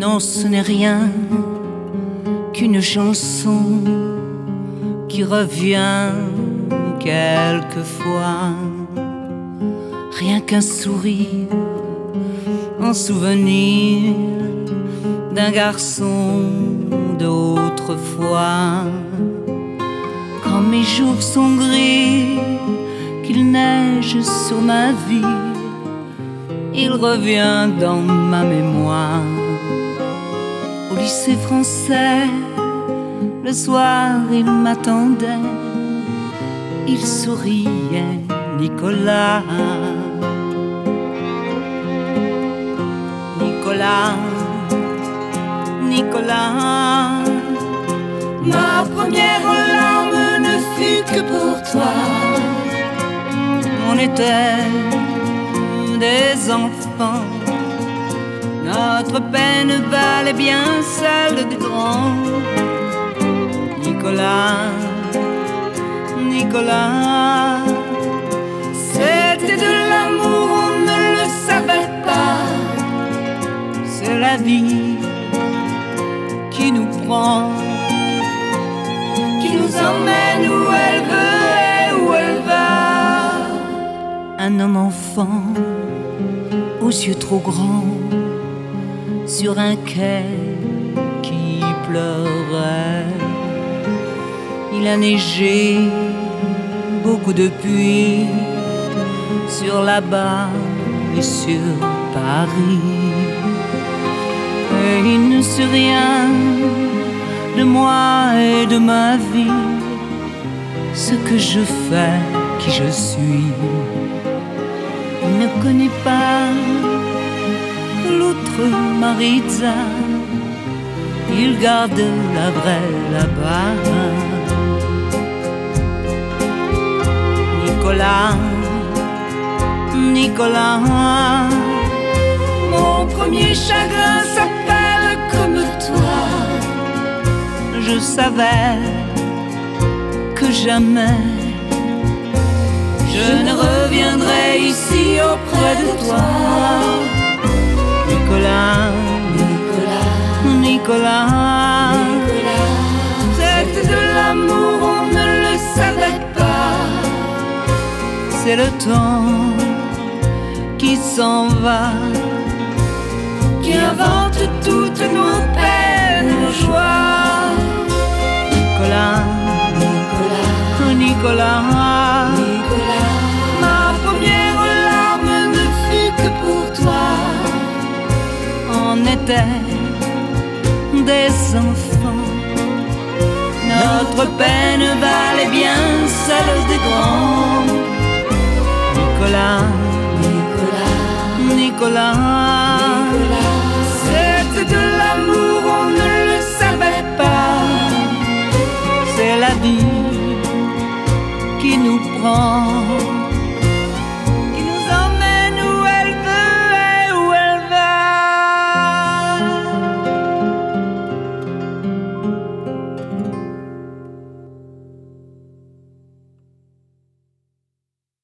Non, ce n'est rien qu'une chanson qui revient quelquefois. Rien qu'un sourire, un souvenir d'un garçon d'autrefois. Quand mes jours sont gris, qu'il neige sur ma vie, il revient dans ma mémoire. Au lycée français, le soir il m'attendait, il souriait, Nicolas. Nicolas, Nicolas, ma première larme ne fut que pour toi. On était des enfants, notre peine valait bien celle des grands. Nicolas, Nicolas, c'était de l'amour, on ne le savait pas. C'est la vie qui nous prend, qui nous emmène où elle veut et où elle va. Un homme enfant, aux yeux trop grands, sur un quai qui pleurait. Il a neigé beaucoup depuis sur la barre et sur Paris. Et il ne sait rien de moi et de ma vie, ce que je fais, qui je suis. Il ne connaît pas l'autre Maritza, il garde la vraie là-bas. Nicolas, Nicolas, mon premier chagrin s'appelle comme toi. Je savais que jamais je ne reviendrai ici auprès de toi. Nicolas, Nicolas, Nicolas, Nicolas, c'était de l'amour, on ne le savait pas. C'est le temps qui s'en va, qui invente toutes nos peines, nos joies. Nicolas, Nicolas, Nicolas, Nicolas, ma première larme ne fut que pour toi. On était des enfants, notre peine valait bien celle des grands. Nicolas, Nicolas, Nicolas,